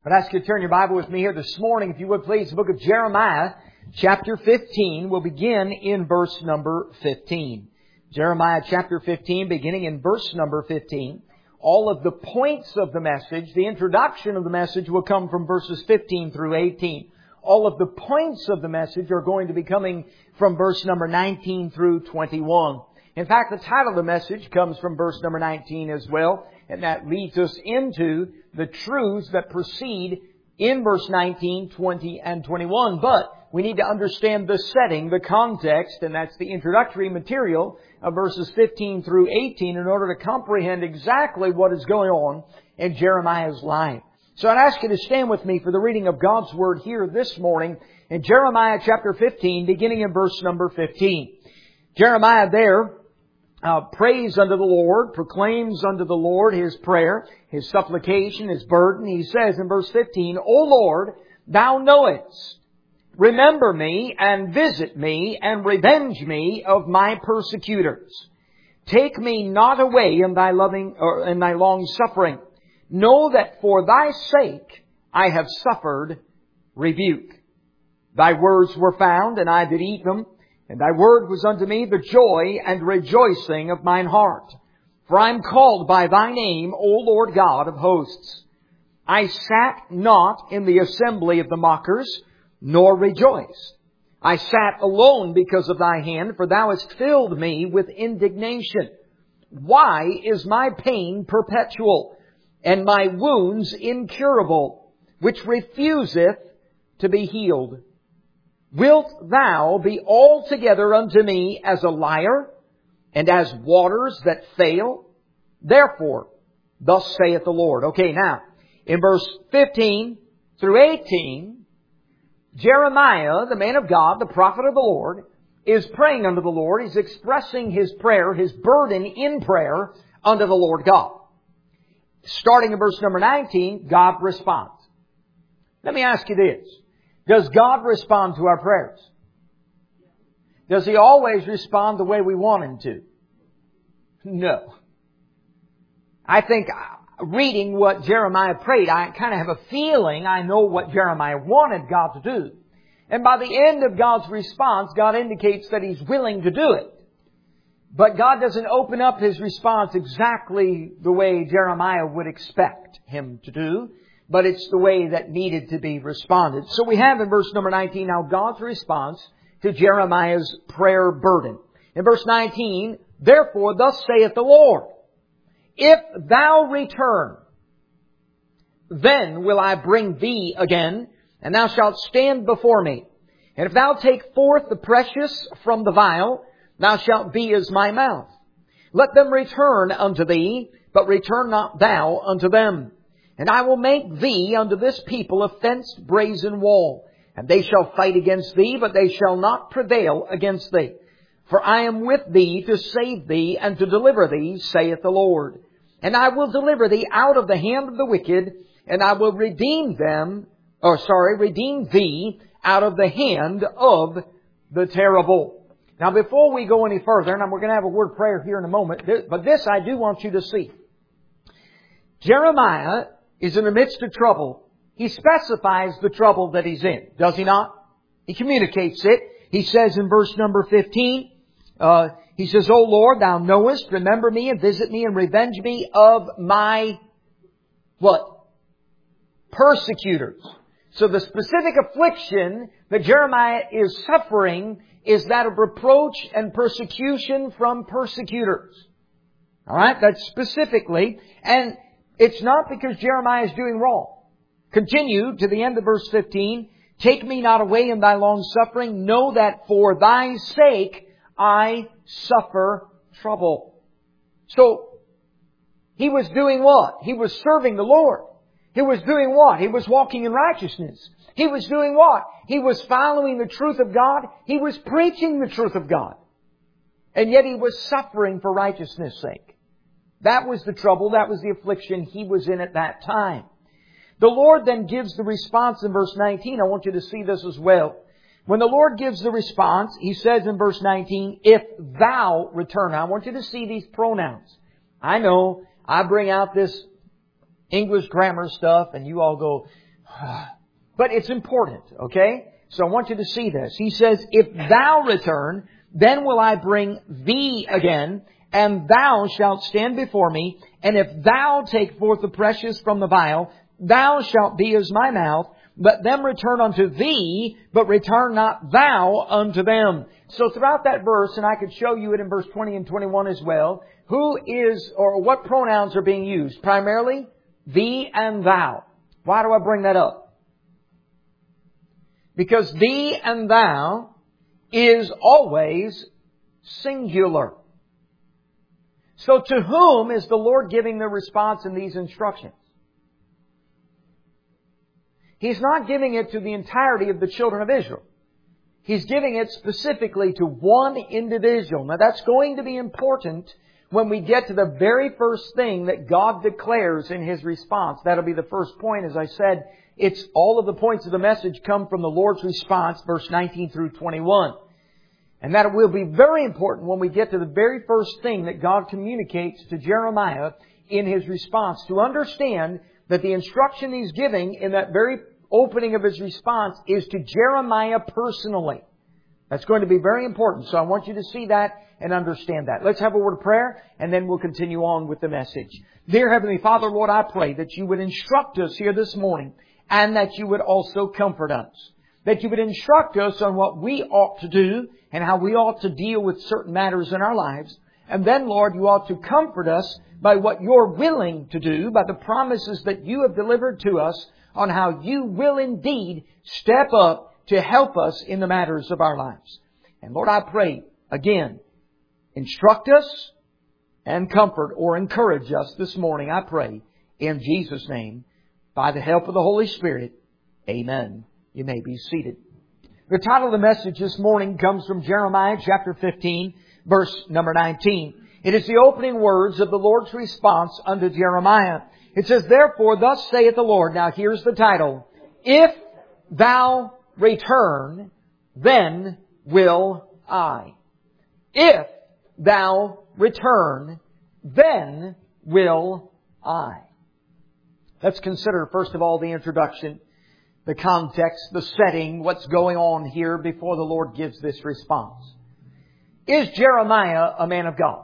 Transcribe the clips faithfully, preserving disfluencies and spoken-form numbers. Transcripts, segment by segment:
I'd ask you to turn your Bible with me here this morning, if you would please, the book of Jeremiah, chapter fifteen. We'll begin in verse number fifteen. Jeremiah chapter fifteen, beginning in verse number fifteen. All of the points of the message, the introduction of the message, will come from verses fifteen through eighteen. All of the points of the message are going to be coming from verse number nineteen through twenty-one. In fact, the title of the message comes from verse number nineteen as well, and that leads us into the truths that proceed in verse nineteen, twenty, and twenty-one. But we need to understand the setting, the context, and that's the introductory material of verses fifteen through eighteen in order to comprehend exactly what is going on in Jeremiah's life. So I'd ask you to stand with me for the reading of God's Word here this morning in Jeremiah chapter fifteen, beginning in verse number fifteen. Jeremiah there uh, prays unto the Lord, proclaims unto the Lord His prayer, His supplication, His burden. He says in verse fifteen, O Lord, Thou knowest. Remember me and visit me and revenge me of my persecutors. Take me not away in Thy loving or in Thy long suffering. Know that for Thy sake I have suffered rebuke. Thy words were found, and I did eat them, and Thy word was unto me the joy and rejoicing of mine heart. For I am called by Thy name, O Lord God of hosts. I sat not in the assembly of the mockers, nor rejoiced. I sat alone because of Thy hand, for Thou hast filled me with indignation. Why is my pain perpetual, and my wounds incurable, which refuseth to be healed? Wilt Thou be altogether unto me as a liar, and as waters that fail? Therefore, thus saith the Lord. Okay, now, in verse fifteen through eighteen, Jeremiah, the man of God, the prophet of the Lord, is praying unto the Lord. He's expressing his prayer, his burden in prayer unto the Lord God. Starting in verse number nineteen, God responds. Let me ask you this. Does God respond to our prayers? Does He always respond the way we want Him to? No. I think reading what Jeremiah prayed, I kind of have a feeling I know what Jeremiah wanted God to do. And by the end of God's response, God indicates that He's willing to do it. But God doesn't open up His response exactly the way Jeremiah would expect Him to do, but it's the way that needed to be responded. So we have in verse number nineteen now God's response to Jeremiah's prayer burden. In verse nineteen, Therefore thus saith the Lord, If Thou return, then will I bring Thee again, and Thou shalt stand before me. And if Thou take forth the precious from the vile, Thou shalt be as my mouth. Let them return unto Thee, but return not Thou unto them. And I will make Thee unto this people a fenced brazen wall. And they shall fight against Thee, but they shall not prevail against Thee. For I am with Thee to save Thee and to deliver Thee, saith the Lord. And I will deliver Thee out of the hand of the wicked, and I will redeem them, or sorry, redeem Thee out of the hand of the terrible. Now before we go any further, and we're going to have a word of prayer here in a moment, but this I do want you to see. Jeremiah is in the midst of trouble. He specifies the trouble that he's in, does he not? He communicates it. He says in verse number fifteen, uh, he says, O Lord, Thou knowest, remember me and visit me and revenge me of my, what? Persecutors. So the specific affliction that Jeremiah is suffering is that of reproach and persecution from persecutors. Alright, that's specifically. And it's not because Jeremiah is doing wrong. Continue to the end of verse fifteen. Take me not away in Thy long suffering. Know that for Thy sake I suffer trouble. So, he was doing what? He was serving the Lord. He was doing what? He was walking in righteousness. He was doing what? He was following the truth of God. He was preaching the truth of God. And yet he was suffering for righteousness' sake. That was the trouble. That was the affliction he was in at that time. The Lord then gives the response in verse nineteen. I want you to see this as well. When the Lord gives the response, He says in verse nineteen, If Thou return. Now, I want you to see these pronouns. I know I bring out this English grammar stuff and you all go, But it's important, okay? So I want you to see this. He says, if thou return, then will I bring thee again, and thou shalt stand before me. And if thou take forth the precious from the vial, thou shalt be as my mouth. Let them return unto thee, but return not thou unto them. So throughout that verse, and I could show you it in verse twenty and twenty-one as well, who is, or what pronouns are being used? Primarily, thee and thou. Why do I bring that up? Because thee and thou is always singular. So to whom is the Lord giving the response in these instructions? He's not giving it to the entirety of the children of Israel. He's giving it specifically to one individual. Now that's going to be important when we get to the very first thing that God declares in His response. That'll be the first point. As I said, it's all of the points of the message come from the Lord's response, verse nineteen through twenty-one. And that will be very important when we get to the very first thing that God communicates to Jeremiah in His response, to understand that the instruction He's giving in that very opening of His response is to Jeremiah personally. That's going to be very important. So I want you to see that and understand that. Let's have a word of prayer, and then we'll continue on with the message. Dear Heavenly Father, Lord, I pray that You would instruct us here this morning, and that You would also comfort us. That You would instruct us on what we ought to do and how we ought to deal with certain matters in our lives. And then, Lord, You ought to comfort us by what You're willing to do, by the promises that You have delivered to us on how You will indeed step up to help us in the matters of our lives. And Lord, I pray, again, instruct us and comfort or encourage us this morning, I pray, in Jesus' name, by the help of the Holy Spirit. Amen. You may be seated. The title of the message this morning comes from Jeremiah chapter fifteen, verse number nineteen. It is the opening words of the Lord's response unto Jeremiah. It says, therefore, thus saith the Lord. Now here's the title. If thou return, then will I. If thou return, then will I. Let's consider, first of all, the introduction, the context, the setting, what's going on here before the Lord gives this response. Is Jeremiah a man of God?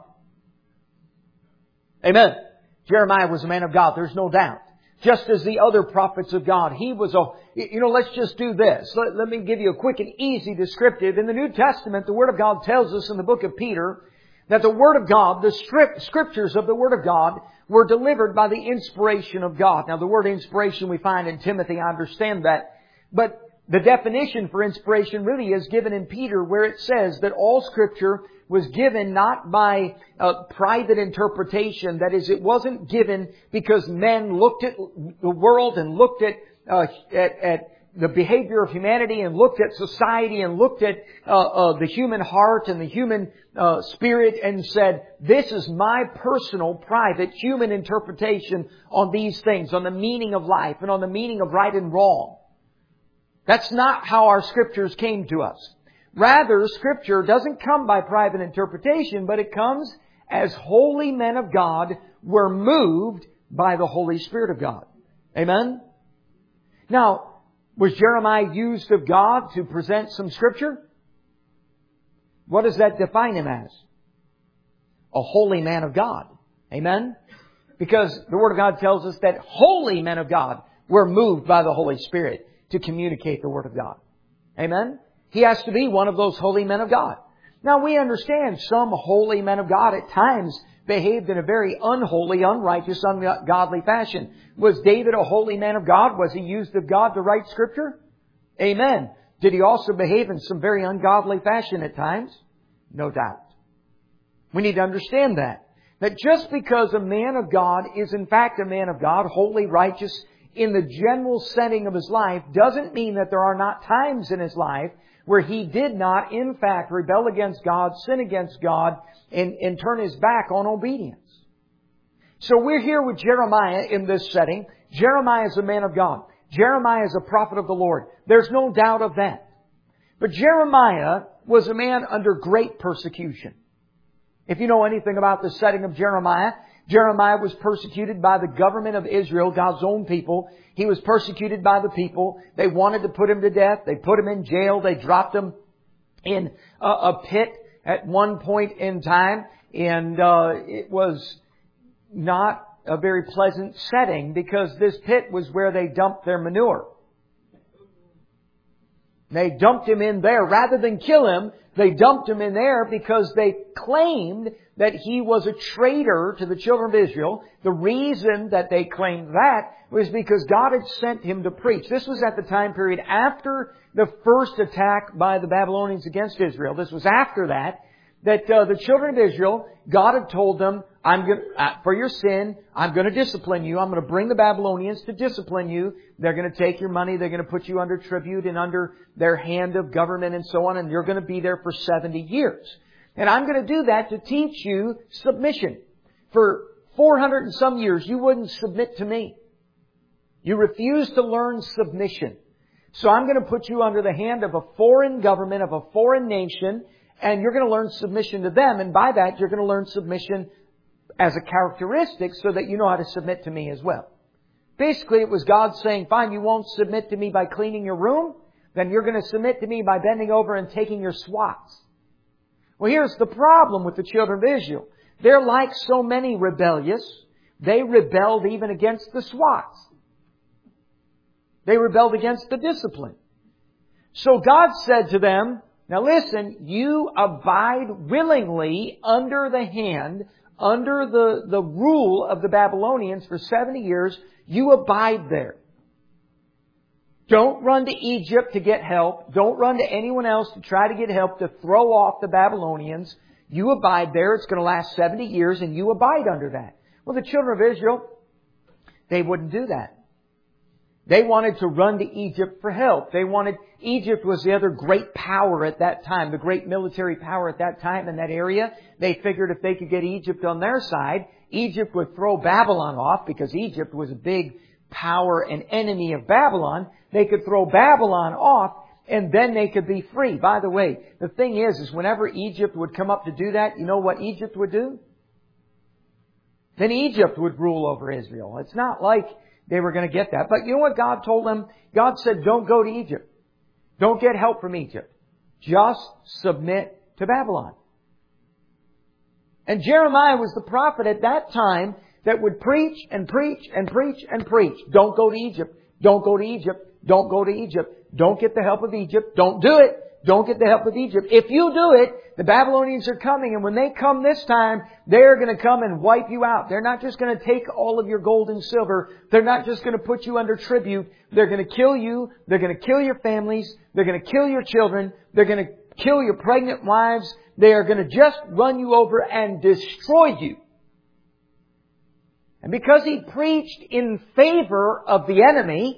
Amen. Jeremiah was a man of God. There's no doubt. Just as the other prophets of God, he was a, you know, let's just do this. Let, let me give you a quick and easy descriptive. In the New Testament, the Word of God tells us in the book of Peter that the Word of God, the scriptures of the Word of God, were delivered by the inspiration of God. Now, the word inspiration we find in Timothy, I understand that. But the definition for inspiration really is given in Peter, where it says that all Scripture was given not by uh, private interpretation. That is, it wasn't given because men looked at the world and looked at uh, at, at the behavior of humanity and looked at society and looked at uh, uh, the human heart and the human uh, spirit and said, this is my personal, private, human interpretation on these things, on the meaning of life and on the meaning of right and wrong. That's not how our Scriptures came to us. Rather, Scripture doesn't come by private interpretation, but it comes as holy men of God were moved by the Holy Spirit of God. Amen? Now, was Jeremiah used of God to present some Scripture? What does that define him as? A holy man of God. Amen? Because the Word of God tells us that holy men of God were moved by the Holy Spirit to communicate the Word of God. Amen? He has to be one of those holy men of God. Now we understand some holy men of God at times behaved in a very unholy, unrighteous, ungodly fashion. Was David a holy man of God? Was he used of God to write Scripture? Amen. Did he also behave in some very ungodly fashion at times? No doubt. We need to understand that. That just because a man of God is in fact a man of God, holy, righteous, in the general setting of his life, doesn't mean that there are not times in his life where he did not, in fact, rebel against God, sin against God, and, and turn his back on obedience. So we're here with Jeremiah in this setting. Jeremiah is a man of God. Jeremiah is a prophet of the Lord. There's no doubt of that. But Jeremiah was a man under great persecution. If you know anything about the setting of Jeremiah, Jeremiah was persecuted by the government of Israel, God's own people. He was persecuted by the people. They wanted to put him to death. They put him in jail. They dropped him in a, a pit at one point in time. And uh, it was not a very pleasant setting because this pit was where they dumped their manure. They dumped him in there. Rather than kill him, they dumped him in there because they claimed that he was a traitor to the children of Israel. The reason that they claimed that was because God had sent him to preach. This was at the time period after the first attack by the Babylonians against Israel. This was after that, that uh, the children of Israel, God had told them, I'm going uh, for your sin, I'm going to discipline you. I'm going to bring the Babylonians to discipline you. They're going to take your money. They're going to put you under tribute and under their hand of government and so on. And you're going to be there for seventy years. And I'm going to do that to teach you submission. For four hundred and some years, you wouldn't submit to me. You refused to learn submission. So I'm going to put you under the hand of a foreign government, of a foreign nation, and you're going to learn submission to them. And by that, you're going to learn submission as a characteristic so that you know how to submit to me as well. Basically, it was God saying, fine, you won't submit to me by cleaning your room, then you're going to submit to me by bending over and taking your swats. Well, here's the problem with the children of Israel. They're like so many rebellious. They rebelled even against the swats. They rebelled against the discipline. So God said to them, now listen, you abide willingly under the hand, under the, the rule of the Babylonians for seventy years. You abide there. Don't run to Egypt to get help. Don't run to anyone else to try to get help to throw off the Babylonians. You abide there. It's going to last seventy years and you abide under that. Well, the children of Israel, they wouldn't do that. They wanted to run to Egypt for help. They wanted, Egypt was the other great power at that time, the great military power at that time in that area. They figured if they could get Egypt on their side, Egypt would throw Babylon off because Egypt was a big power and enemy of Babylon. They could throw Babylon off and then they could be free. By the way, the thing is, is whenever Egypt would come up to do that, you know what Egypt would do? Then Egypt would rule over Israel. It's not like they were going to get that. But you know what God told them? God said, don't go to Egypt. Don't get help from Egypt. Just submit to Babylon. And Jeremiah was the prophet at that time that would preach and preach and preach and preach. Don't go to Egypt. Don't go to Egypt. Don't go to Egypt. Don't get the help of Egypt. Don't do it. Don't get the help of Egypt. If you do it, the Babylonians are coming. And when they come this time, they're going to come and wipe you out. They're not just going to take all of your gold and silver. They're not just going to put you under tribute. They're going to kill you. They're going to kill your families. They're going to kill your children. They're going to kill your pregnant wives. They are going to just run you over and destroy you. And because he preached in favor of the enemy,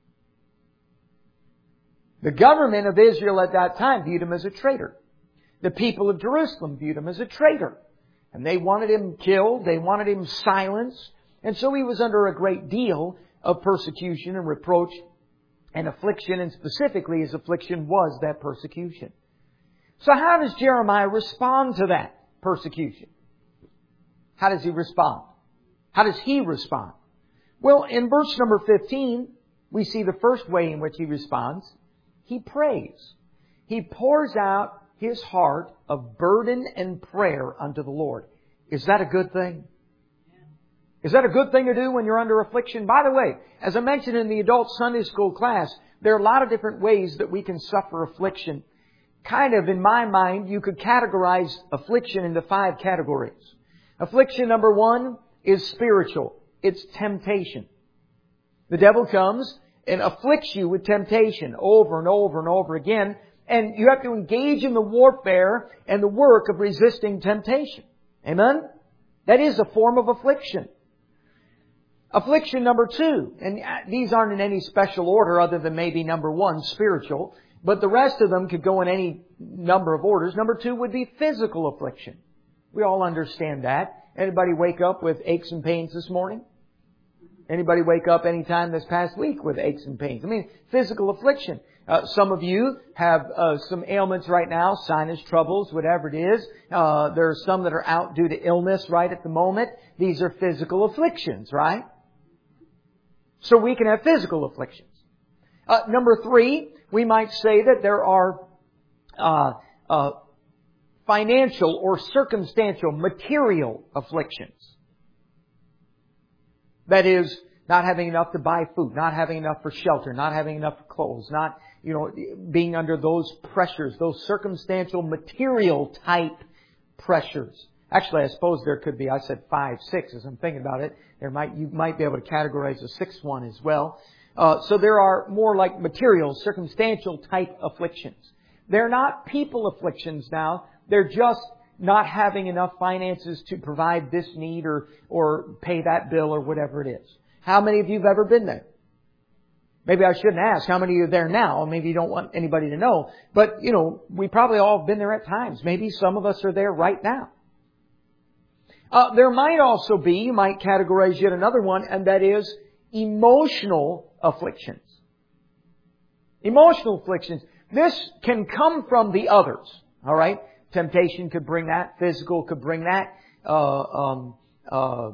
the government of Israel at that time viewed him as a traitor. The people of Jerusalem viewed him as a traitor. And they wanted him killed. They wanted him silenced. And so he was under a great deal of persecution and reproach and affliction. And specifically his affliction was that persecution. So how does Jeremiah respond to that persecution? How does he respond? How does he respond? Well, in verse number fifteen, we see the first way in which he responds. He prays. He pours out his heart of burden and prayer unto the Lord. Is that a good thing? Is that a good thing to do when you're under affliction? By the way, as I mentioned in the adult Sunday school class, there are a lot of different ways that we can suffer affliction. Kind of, in my mind, you could categorize affliction into five categories. Affliction number one is spiritual. It's temptation. The devil comes and afflicts you with temptation over and over and over again. And you have to engage in the warfare and the work of resisting temptation. Amen? That is a form of affliction. Affliction number two, and these aren't in any special order other than maybe number one, spiritual, but the rest of them could go in any number of orders. Number two would be physical affliction. We all understand that. Anybody wake up with aches and pains this morning? Anybody wake up any time this past week with aches and pains? I mean, physical affliction. Uh, some of you have uh, some ailments right now, sinus troubles, whatever it is. Uh, there are some that are out due to illness right at the moment. These are physical afflictions, right? So we can have physical afflictions. Uh, number three, we might say that there are uh, uh, financial or circumstantial, material afflictions. That is, not having enough to buy food, not having enough for shelter, not having enough for clothes, not, you know, being under those pressures, those circumstantial, material type pressures. Actually, I suppose there could be, I said five, six as I'm thinking about it. There might, you might be able to categorize a sixth one as well. Uh, so there are more like material, circumstantial type afflictions. They're not people afflictions now. They're just not having enough finances to provide this need or, or pay that bill or whatever it is. How many of you have ever been there? Maybe I shouldn't ask how many of you are there now. Maybe you don't want anybody to know. But, you know, we probably all have been there at times. Maybe some of us are there right now. Uh, there might also be, you might categorize yet another one, and that is emotional afflictions. Emotional afflictions. This can come from the others. All right? Temptation could bring that. Physical could bring that. Uh, um, uh,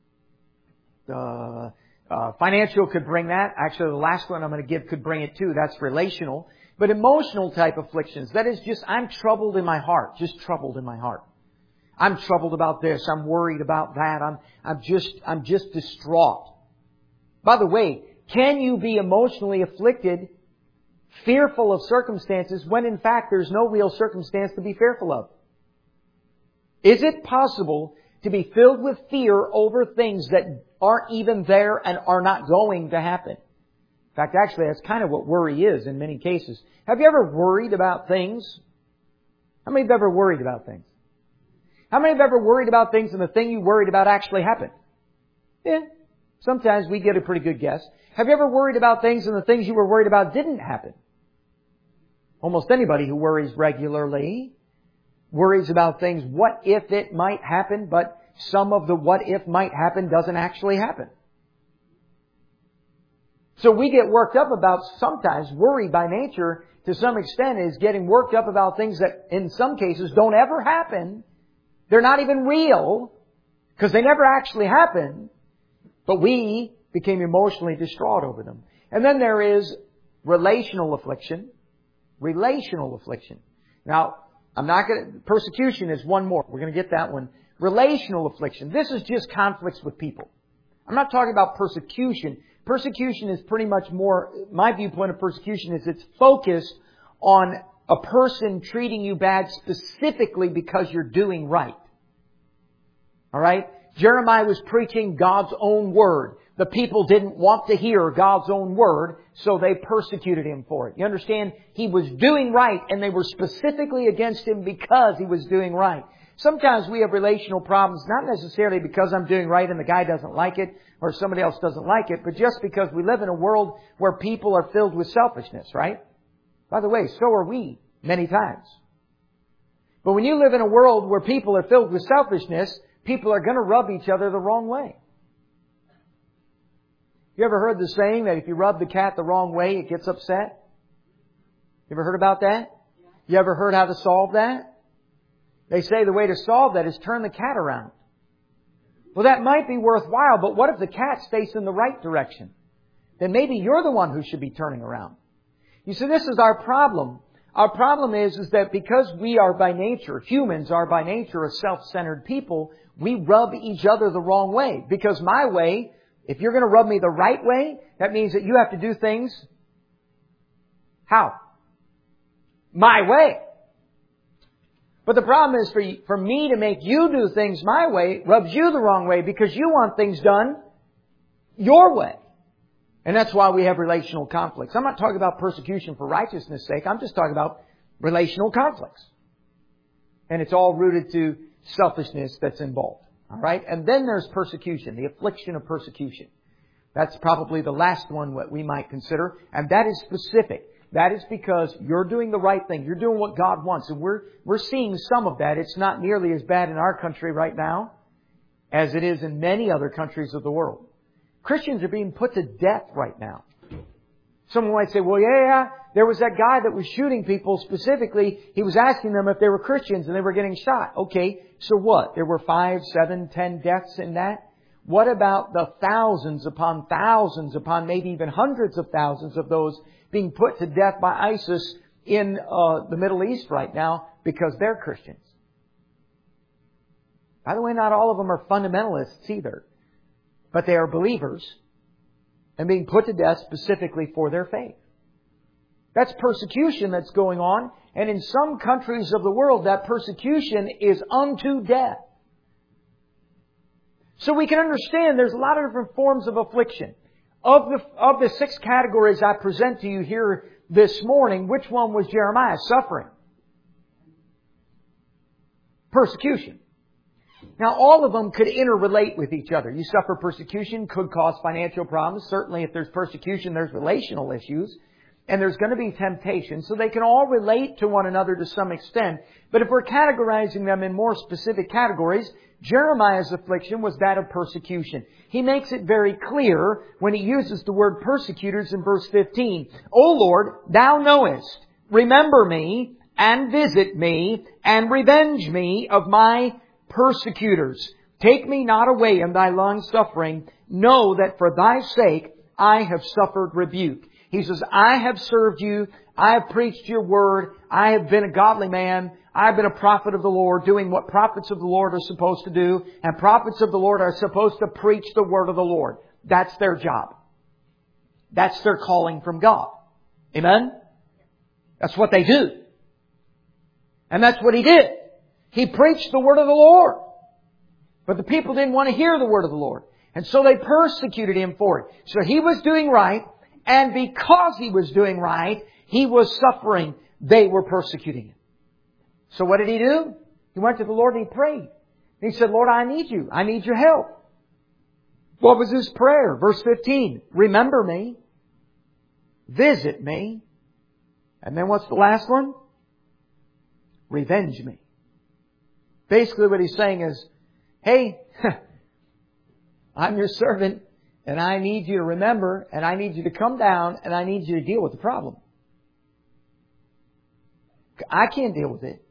uh, uh, financial could bring that. Actually, the last one I'm going to give could bring it too. That's relational. But emotional type afflictions. That is just, I'm troubled in my heart. Just troubled in my heart. I'm troubled about this. I'm worried about that. I'm, I'm just, I'm just distraught. By the way, can you be emotionally afflicted, fearful of circumstances, when in fact there's no real circumstance to be fearful of? Is it possible to be filled with fear over things that aren't even there and are not going to happen? In fact, actually, that's kind of what worry is in many cases. Have you ever worried about things? How many have ever worried about things? How many have ever worried about things and the thing you worried about actually happened? Yeah. Sometimes we get a pretty good guess. Have you ever worried about things and the things you were worried about didn't happen? Almost anybody who worries regularly worries about things, what if it might happen, but some of the what if might happen doesn't actually happen. So we get worked up about, sometimes worry by nature to some extent is getting worked up about things that in some cases don't ever happen. They're not even real because they never actually happen. But we became emotionally distraught over them. And then there is relational affliction. Relational affliction. Now, I'm not going to, persecution is one more. We're going to get that one. Relational affliction. This is just conflicts with people. I'm not talking about persecution. Persecution is pretty much more, my viewpoint of persecution is it's focused on a person treating you bad specifically because you're doing right. All right? Jeremiah was preaching God's own word. The people didn't want to hear God's own word, so they persecuted him for it. You understand? He was doing right, and they were specifically against him because he was doing right. Sometimes we have relational problems, not necessarily because I'm doing right and the guy doesn't like it, or somebody else doesn't like it, but just because we live in a world where people are filled with selfishness, right? By the way, so are we many times. But when you live in a world where people are filled with selfishness, people are going to rub each other the wrong way. You ever heard the saying that if you rub the cat the wrong way, it gets upset? You ever heard about that? You ever heard how to solve that? They say the way to solve that is turn the cat around. Well, that might be worthwhile, but what if the cat's facing the right direction? Then maybe you're the one who should be turning around. You see, this is our problem. Our problem is, is that because we are by nature, humans are by nature a self-centered people, we rub each other the wrong way. Because my way, if you're going to rub me the right way, that means that you have to do things how? My way. But the problem is for, for me to make you do things my way rubs you the wrong way because you want things done your way. And that's why we have relational conflicts. I'm not talking about persecution for righteousness' sake. I'm just talking about relational conflicts. And it's all rooted to selfishness that's involved. All right? And then there's persecution, the affliction of persecution. That's probably the last one that we might consider. And that is specific. That is because you're doing the right thing. You're doing what God wants. And we're, we're seeing some of that. It's not nearly as bad in our country right now as it is in many other countries of the world. Christians are being put to death right now. Someone might say, well, yeah, yeah, there was that guy that was shooting people specifically. He was asking them if they were Christians and they were getting shot. Okay, so what? There were five, seven, ten deaths in that? What about the thousands upon thousands upon maybe even hundreds of thousands of those being put to death by ISIS in uh, the Middle East right now because they're Christians? By the way, not all of them are fundamentalists either, but they are believers and being put to death specifically for their faith. That's persecution that's going on, and in some countries of the world, that persecution is unto death. So we can understand there's a lot of different forms of affliction. Of the, of the six categories I present to you here this morning, which one was Jeremiah? Suffering. Persecution. Now, all of them could interrelate with each other. You suffer persecution, could cause financial problems. Certainly, if there's persecution, there's relational issues. And there's going to be temptation. So they can all relate to one another to some extent. But if we're categorizing them in more specific categories, Jeremiah's affliction was that of persecution. He makes it very clear when he uses the word persecutors in verse fifteen. O Lord, Thou knowest, remember me, and visit me, and revenge me of my persecutors. Take me not away in Thy long suffering. Know that for Thy sake I have suffered rebuke. He says, I have served you. I have preached your word. I have been a godly man. I've been a prophet of the Lord, doing what prophets of the Lord are supposed to do. And prophets of the Lord are supposed to preach the word of the Lord. That's their job. That's their calling from God. Amen? That's what they do. And that's what he did. He preached the word of the Lord. But the people didn't want to hear the word of the Lord. And so they persecuted him for it. So he was doing right. And because he was doing right, he was suffering. They were persecuting him. So what did he do? He went to the Lord and he prayed. And he said, Lord, I need you. I need your help. What was his prayer? Verse fifteen. Remember me. Visit me. And then what's the last one? Revenge me. Basically what he's saying is, hey, I'm your servant. And I need you to remember, and I need you to come down, and I need you to deal with the problem. I can't deal with it.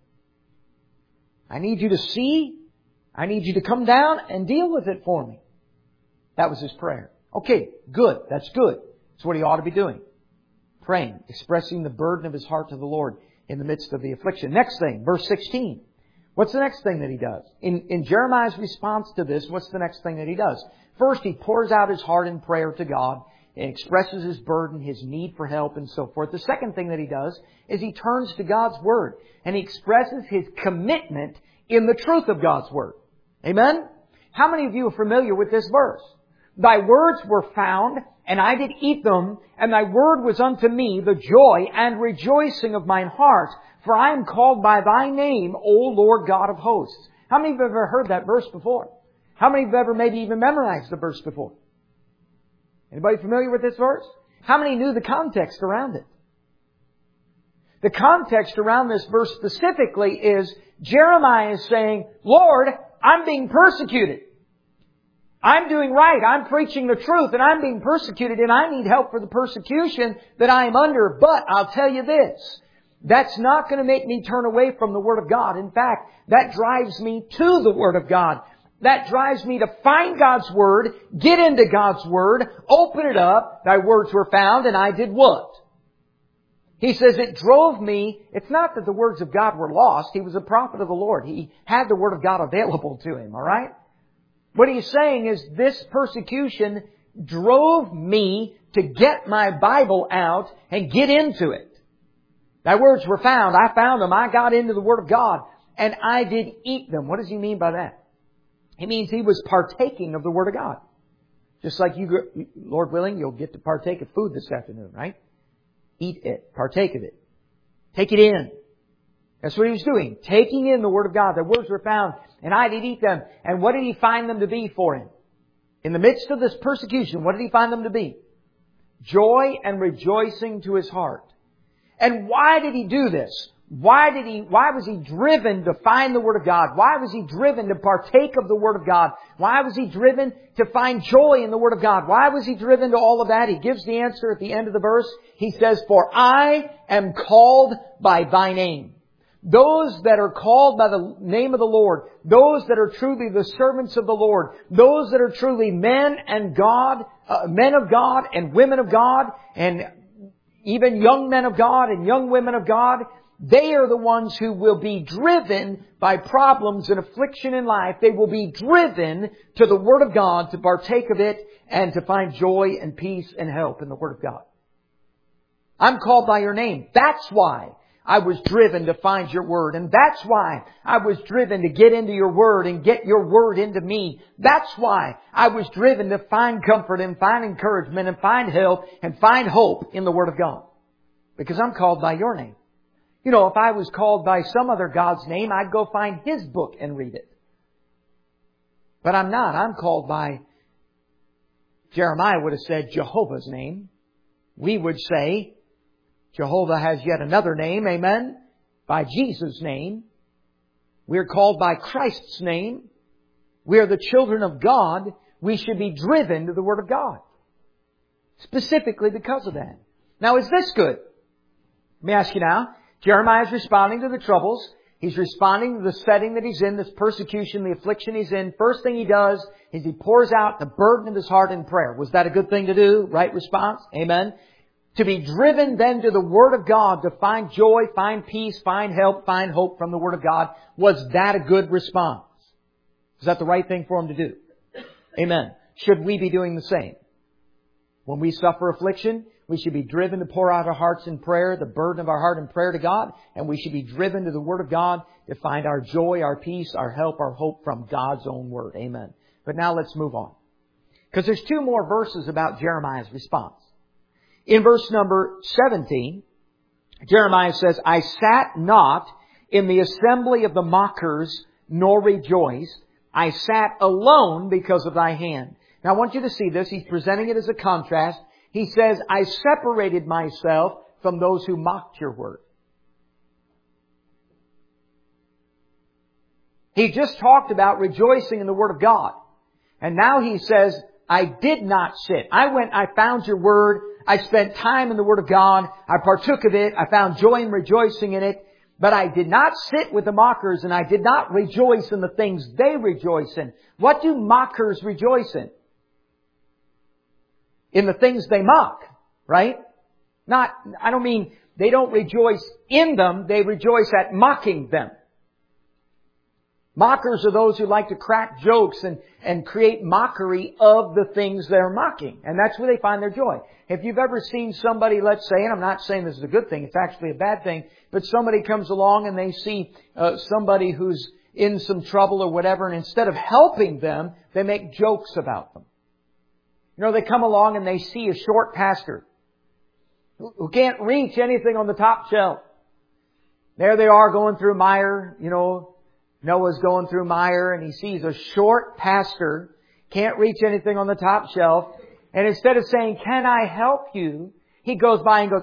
I need you to see. I need you to come down and deal with it for me. That was his prayer. Okay, good. That's good. That's what he ought to be doing. Praying, expressing the burden of his heart to the Lord in the midst of the affliction. Next thing, verse sixteen. What's the next thing that he does? In, in Jeremiah's response to this, what's the next thing that he does? First, he pours out his heart in prayer to God and expresses his burden, his need for help, and so forth. The second thing that he does is he turns to God's Word and he expresses his commitment in the truth of God's Word. Amen? How many of you are familiar with this verse? Thy words were found, and I did eat them, and Thy word was unto me the joy and rejoicing of mine heart, for I am called by Thy name, O Lord God of hosts. How many of you have ever heard that verse before? How many have ever maybe even memorized the verse before? Anybody familiar with this verse? How many knew the context around it? The context around this verse specifically is Jeremiah is saying, Lord, I'm being persecuted. I'm doing right. I'm preaching the truth and I'm being persecuted and I need help for the persecution that I am under. But I'll tell you this, that's not going to make me turn away from the Word of God. In fact, that drives me to the Word of God. That drives me to find God's Word, get into God's Word, open it up. Thy words were found, and I did what? He says it drove me. It's not that the words of God were lost. He was a prophet of the Lord. He had the Word of God available to him, all right? What he's saying is this persecution drove me to get my Bible out and get into it. Thy words were found. I found them. I got into the Word of God, and I did eat them. What does he mean by that? It means he was partaking of the Word of God. Just like you, Lord willing, you'll get to partake of food this afternoon, right? Eat it. Partake of it. Take it in. That's what he was doing. Taking in the Word of God. The words were found, and I did eat them. And what did he find them to be for him? In the midst of this persecution, what did he find them to be? Joy and rejoicing to his heart. And why did he do this? Why did he, why was he driven to find the Word of God? Why was he driven to partake of the Word of God? Why was he driven to find joy in the Word of God? Why was he driven to all of that? He gives the answer at the end of the verse. He says, "For I am called by thy name." Those that are called by the name of the Lord, those that are truly the servants of the Lord, those that are truly men and God, uh, men of God and women of God, and even young men of God and young women of God, they are the ones who will be driven by problems and affliction in life. They will be driven to the Word of God to partake of it and to find joy and peace and help in the Word of God. I'm called by your name. That's why I was driven to find your Word. And that's why I was driven to get into your Word and get your Word into me. That's why I was driven to find comfort and find encouragement and find help and find hope in the Word of God. Because I'm called by your name. You know, if I was called by some other God's name, I'd go find His book and read it. But I'm not. I'm called by, Jeremiah would have said, Jehovah's name. We would say, Jehovah has yet another name, amen, by Jesus' name. We're called by Christ's name. We are the children of God. We should be driven to the Word of God. Specifically because of that. Now, is this good? Let me ask you now. Jeremiah is responding to the troubles. He's responding to the setting that he's in, this persecution, the affliction he's in. First thing he does is he pours out the burden of his heart in prayer. Was that a good thing to do? Right response? Amen. To be driven then to the Word of God, to find joy, find peace, find help, find hope from the Word of God. Was that a good response? Is that the right thing for him to do? Amen. Should we be doing the same? When we suffer affliction, we should be driven to pour out our hearts in prayer, the burden of our heart in prayer to God. And we should be driven to the Word of God to find our joy, our peace, our help, our hope from God's own Word. Amen. But now let's move on. Because there's two more verses about Jeremiah's response. In verse number seventeen, Jeremiah says, "I sat not in the assembly of the mockers, nor rejoiced. I sat alone because of thy hand." Now I want you to see this. He's presenting it as a contrast. He says, "I separated myself from those who mocked your word." He just talked about rejoicing in the Word of God. And now he says, "I did not sit. I went, I found your Word. I spent time in the Word of God. I partook of it. I found joy and rejoicing in it. But I did not sit with the mockers, and I did not rejoice in the things they rejoice in." What do mockers rejoice in? In the things they mock, right? Not, I don't mean they don't rejoice in them. They rejoice at mocking them. Mockers are those who like to crack jokes and, and create mockery of the things they're mocking. And that's where they find their joy. If you've ever seen somebody, let's say, and I'm not saying this is a good thing, it's actually a bad thing, but somebody comes along and they see uh, somebody who's in some trouble or whatever, and instead of helping them, they make jokes about them. You know, they come along and they see a short pastor who, who can't reach anything on the top shelf. There they are going through mire, you know, Noah's going through mire, and he sees a short pastor, can't reach anything on the top shelf, and instead of saying, "Can I help you?" he goes by and goes,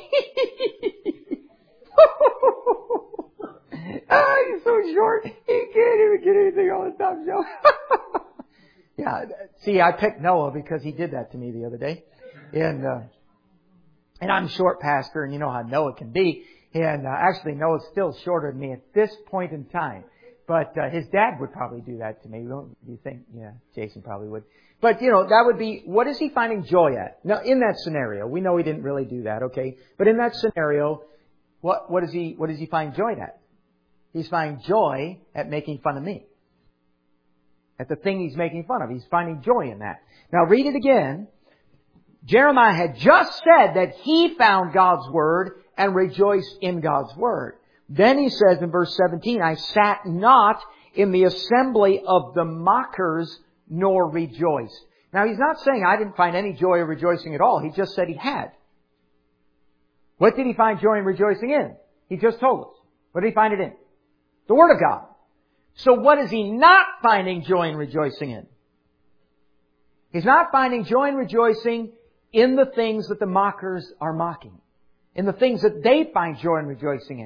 "Oh, he's so short, he can't even get anything on the top shelf." Yeah, see, I picked Noah because he did that to me the other day. And, uh, and I'm a short pastor, and you know how Noah can be. And, uh, actually, Noah's still shorter than me at this point in time. But, uh, his dad would probably do that to me. Don't you think? Yeah, Jason probably would. But, you know, that would be, what is he finding joy at? Now, in that scenario, we know he didn't really do that, okay? But in that scenario, what, what does he, what does he find joy at? He's finding joy at making fun of me. At the thing he's making fun of. He's finding joy in that. Now read it again. Jeremiah had just said that he found God's Word and rejoiced in God's Word. Then he says in verse seventeen, "I sat not in the assembly of the mockers, nor rejoiced." Now he's not saying I didn't find any joy or rejoicing at all. He just said he had. What did he find joy and rejoicing in? He just told us. What did he find it in? The Word of God. So what is he not finding joy and rejoicing in? He's not finding joy and rejoicing in the things that the mockers are mocking. In the things that they find joy and rejoicing in.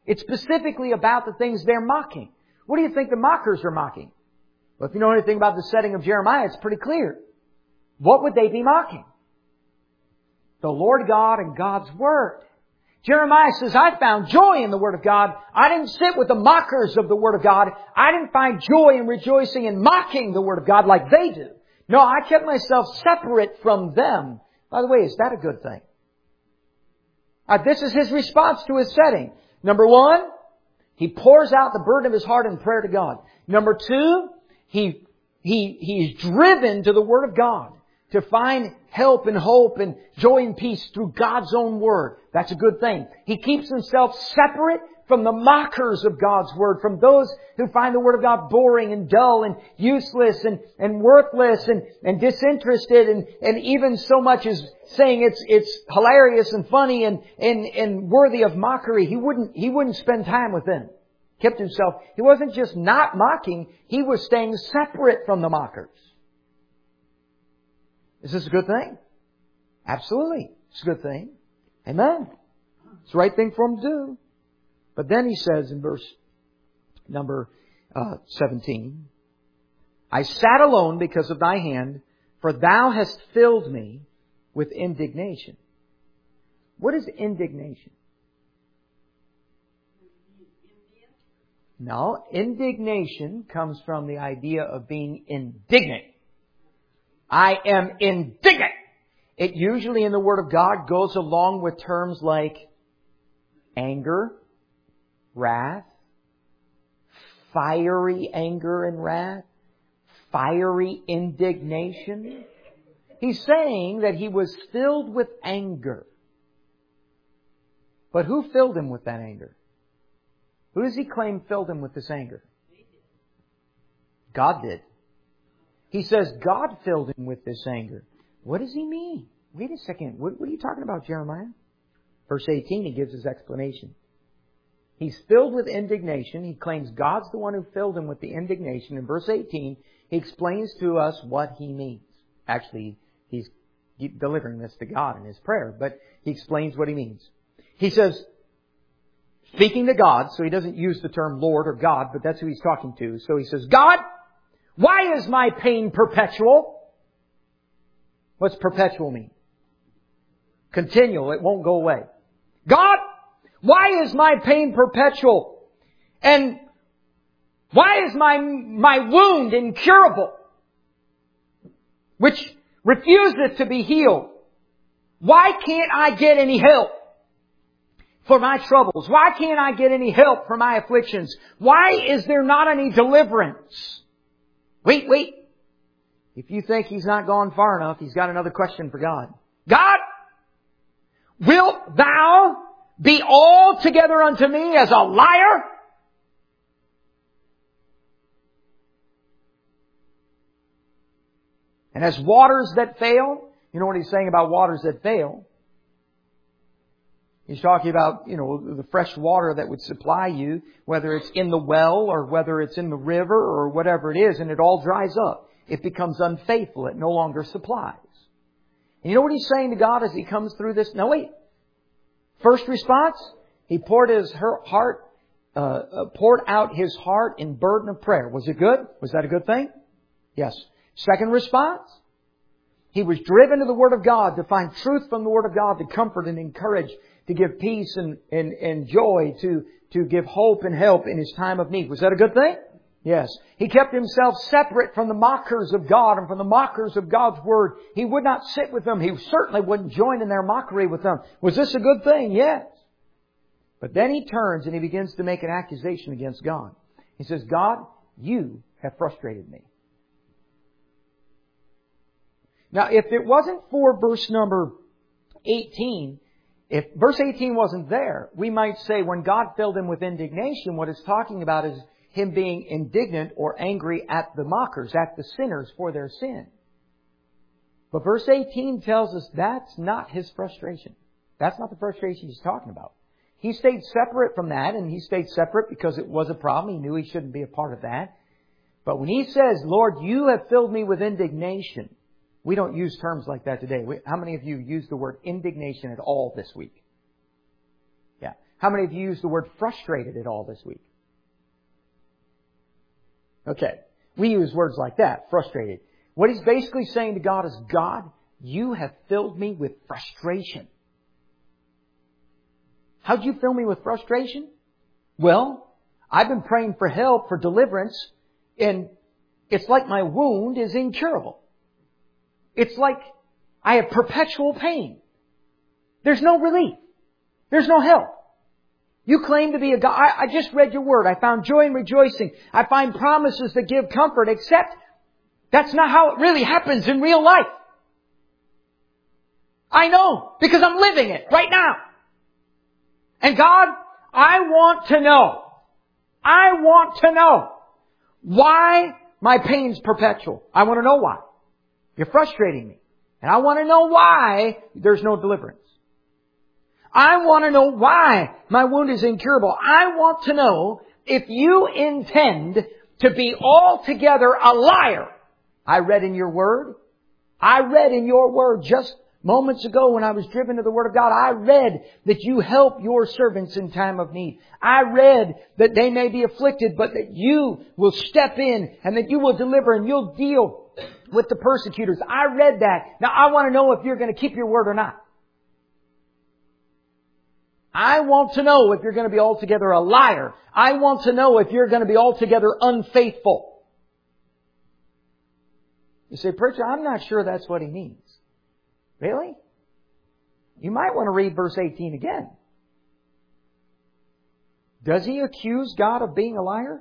It's specifically about the things they're mocking. What do you think the mockers are mocking? Well, if you know anything about the setting of Jeremiah, it's pretty clear. What would they be mocking? The Lord God and God's Word. Jeremiah says, I found joy in the Word of God. I didn't sit with the mockers of the Word of God. I didn't find joy in rejoicing and mocking the Word of God like they do. No, I kept myself separate from them. By the way, is that a good thing? Uh, this is his response to his setting. Number one, he pours out the burden of his heart in prayer to God. Number two, he, he, he's driven to the Word of God to find help and hope and joy and peace through God's own Word. That's a good thing. He keeps himself separate from the mockers of God's Word, from those who find the Word of God boring and dull and useless and, and worthless and, and disinterested and, and even so much as saying it's, it's hilarious and funny and, and, and worthy of mockery. He wouldn't, he wouldn't spend time with them. Kept himself. He wasn't just not mocking, he was staying separate from the mockers. Is this a good thing? Absolutely. It's a good thing. Amen. It's the right thing for him to do. But then he says in verse number uh, seventeen, I sat alone because of thy hand, for thou hast filled me with indignation. What is indignation? No, indignation comes from the idea of being indignant. I am indignant. It usually in the Word of God goes along with terms like anger, wrath, fiery anger and wrath, fiery indignation. He's saying that he was filled with anger. But who filled him with that anger? Who does he claim filled him with this anger? God did. He says God filled him with this anger. What does he mean? Wait a second. What, what are you talking about, Jeremiah? Verse eighteen, he gives his explanation. He's filled with indignation. He claims God's the one who filled him with the indignation. In verse eighteen, he explains to us what he means. Actually, he's delivering this to God in his prayer, but he explains what he means. He says, speaking to God, so he doesn't use the term Lord or God, but that's who he's talking to. So he says, God, why is my pain perpetual? What's perpetual mean? Continual. It won't go away. God, why is my pain perpetual? And why is my, my wound incurable, which refuseth to be healed? Why can't I get any help for my troubles? Why can't I get any help for my afflictions? Why is there not any deliverance? Wait, wait. If you think he's not gone far enough, he's got another question for God. God, wilt thou be altogether unto me as a liar? And as waters that fail, you know what he's saying about waters that fail? He's talking about, you know, the fresh water that would supply you, whether it's in the well or whether it's in the river or whatever it is, and it all dries up. It becomes unfaithful. It no longer supplies. And you know what he's saying to God as he comes through this? No, wait. First response, he poured his heart, uh, poured out his heart in burden of prayer. Was it good? Was that a good thing? Yes. Second response, he was driven to the Word of God to find truth from the Word of God, to comfort and encourage, to give peace and, and, and joy, to, to give hope and help in his time of need. Was that a good thing? Yes. He kept himself separate from the mockers of God and from the mockers of God's Word. He would not sit with them. He certainly wouldn't join in their mockery with them. Was this a good thing? Yes. But then he turns and he begins to make an accusation against God. He says, God, you have frustrated me. Now, if it wasn't for verse number eighteen, if verse eighteen wasn't there, we might say when God filled him with indignation, what it's talking about is him being indignant or angry at the mockers, at the sinners for their sin. But verse eighteen tells us that's not his frustration. That's not the frustration he's talking about. He stayed separate from that, and he stayed separate because it was a problem. He knew he shouldn't be a part of that. But when he says, Lord, you have filled me with indignation, we don't use terms like that today. We, how many of you use the word indignation at all this week? Yeah. How How many of you used the word frustrated at all this week? Okay. We use words like that, frustrated. What he's basically saying to God is, God, you have filled me with frustration. How'd you fill me with frustration? Well, I've been praying for help, for deliverance, and it's like my wound is incurable. It's like I have perpetual pain. There's no relief. There's no help. You claim to be a God. I, I just read your word. I found joy and rejoicing. I find promises that give comfort, except that's not how it really happens in real life. I know, because I'm living it right now. And God, I want to know. I want to know why my pain's perpetual. I want to know why. You're frustrating me. And I want to know why there's no deliverance. I want to know why my wound is incurable. I want to know if you intend to be altogether a liar. I read in your word. I read in your word just moments ago when I was driven to the Word of God. I read that you help your servants in time of need. I read that they may be afflicted, but that you will step in and that you will deliver and you'll deal with the persecutors. I read that. Now I want to know if you're going to keep your word or not. I want to know if you're going to be altogether a liar. I want to know if you're going to be altogether unfaithful. You say, preacher, I'm not sure that's what he means. Really? You might want to read verse eighteen again. Does he accuse God of being a liar?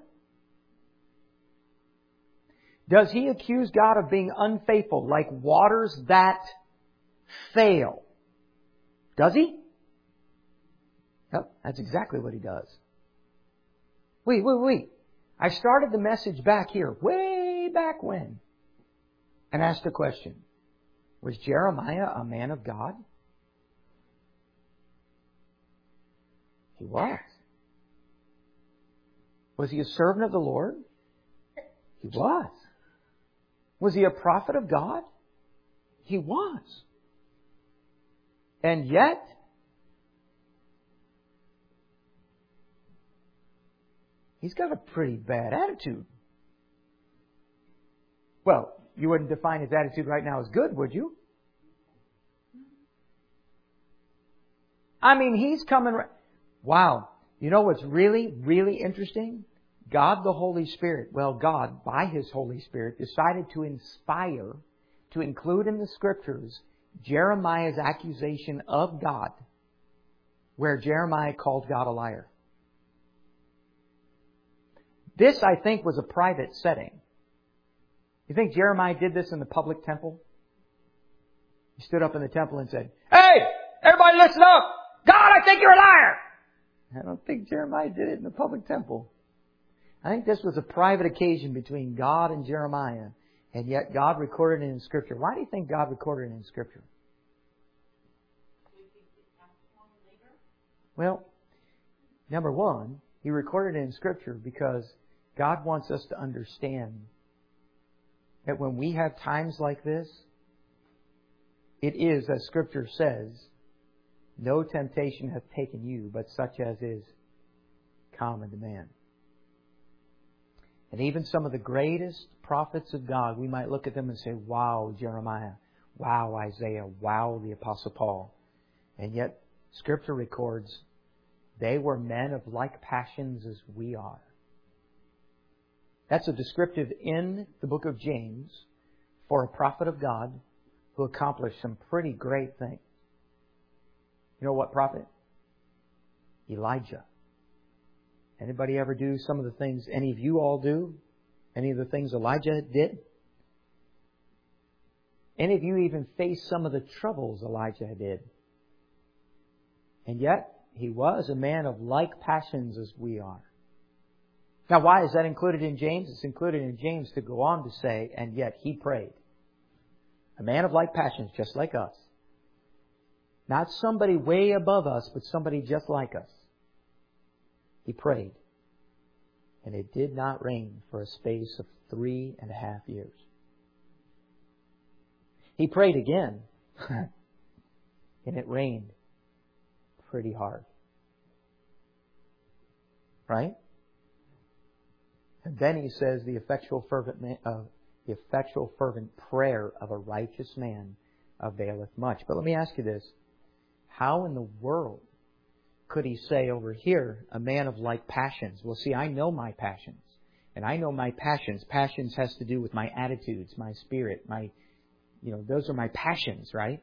Does he accuse God of being unfaithful, like waters that fail? Does he? Yep, that's exactly what he does. Wait, wait, wait. I started the message back here, way back when, and asked a question. Was Jeremiah a man of God? He was. Was he a servant of the Lord? He was. Was he a prophet of God? He was. And yet, he's got a pretty bad attitude. Well, you wouldn't define his attitude right now as good, would you? I mean, he's coming... Wow. You know what's really, really interesting? God the Holy Spirit, well, God, by His Holy Spirit, decided to inspire, to include in the Scriptures, Jeremiah's accusation of God, where Jeremiah called God a liar. This, I think, was a private setting. You think Jeremiah did this in the public temple? He stood up in the temple and said, "Hey, everybody listen up! God, I think you're a liar!" I don't think Jeremiah did it in the public temple. I think this was a private occasion between God and Jeremiah, and yet God recorded it in Scripture. Why do you think God recorded it in Scripture? Well, number one, He recorded it in Scripture because God wants us to understand that when we have times like this, it is, as Scripture says, no temptation hath taken you, but such as is common to man. And even some of the greatest prophets of God, we might look at them and say, wow, Jeremiah, wow, Isaiah, wow, the Apostle Paul. And yet, Scripture records they were men of like passions as we are. That's a descriptive in the book of James for a prophet of God who accomplished some pretty great things. You know what prophet? Elijah. Anybody ever do some of the things any of you all do? Any of the things Elijah did? Any of you even face some of the troubles Elijah did? And yet, he was a man of like passions as we are. Now, why is that included in James? It's included in James to go on to say, and yet he prayed. A man of like passions, just like us. Not somebody way above us, but somebody just like us. He prayed. And it did not rain for a space of three and a half years. He prayed again. And it rained pretty hard. Right? And then he says the effectual fervent man, uh, the effectual fervent prayer of a righteous man availeth much. But let me ask you this. How in the world could he say over here, a man of like passions? Well, see, I know my passions. And I know my passions. Passions has to do with my attitudes, my spirit, my, you know, those are my passions, right?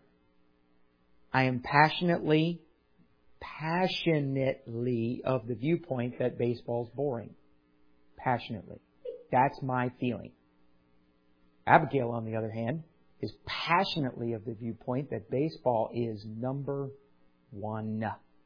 I am passionately, passionately of the viewpoint that baseball's boring. Passionately. That's my feeling. Abigail, on the other hand, is passionately of the viewpoint that baseball is number one.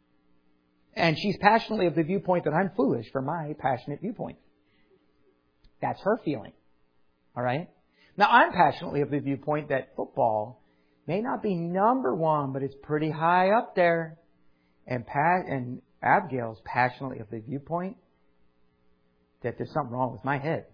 And she's passionately of the viewpoint that I'm foolish for my passionate viewpoint. That's her feeling. All right? Now, I'm passionately of the viewpoint that football may not be number one, but it's pretty high up there. And Pat and Abigail's passionately of the viewpoint that there's something wrong with my head.